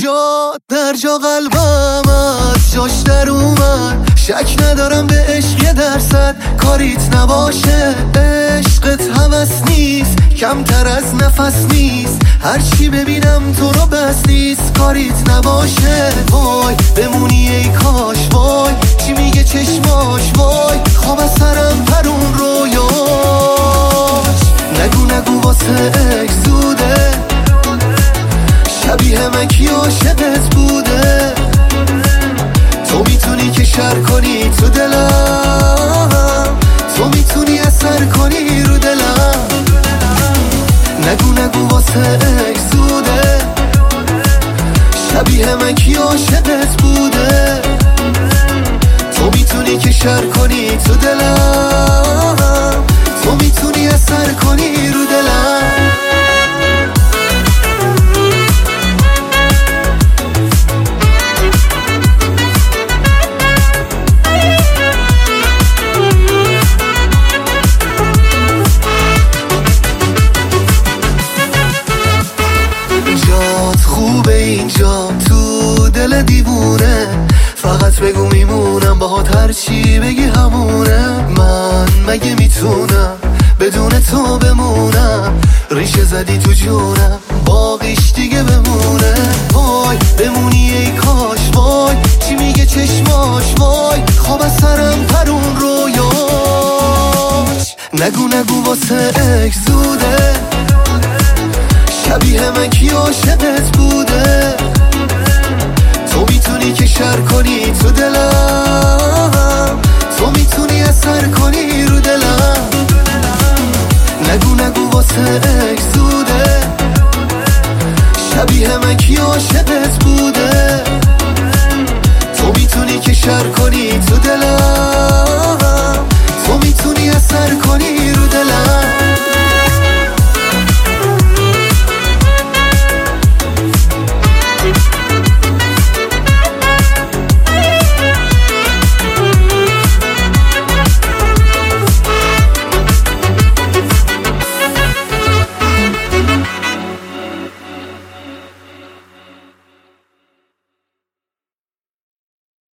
در جا قلبم از جاش در اومد. شک ندارم به عشق 1% کاریت نباشه. عشقت هوس نیست، کمتر از نفس نیست. هرچی ببینم تو رو بس نیست، کاریت نباشه. وای بمونی ای کاش، وای چی میگه چشماش، وای خواب از سرم پرون رویاش. نگو واسه اک زوده، شبیه من کی عاشقت بوده. تو میتونی که شر کنی تو دلم، تو میتونی اثر کنی رو دلم. نگو واسه اک زوده، شبیه من کی عاشقت بوده. تو میتونی که شر کنی تو دلم، تو میتونی اثر کنی رو دلم. جات خوبه اینجا تو دل دیوونه، فقط بگو میمونم باهات، هرچی بگی همونه. من مگه میتونم بدون تو بمونم؟ ریشه زدی تو جونم، باقیش دیگه بمونه. وای بمونی ای کاش، وای چی میگه چشماش، وای خواب از سرم پرون رویاش. نگو واسه اک زوده، شبیه من کی عاشقت بوده. تو میتونی که شر کنی تو دلم، تو میتونی اثر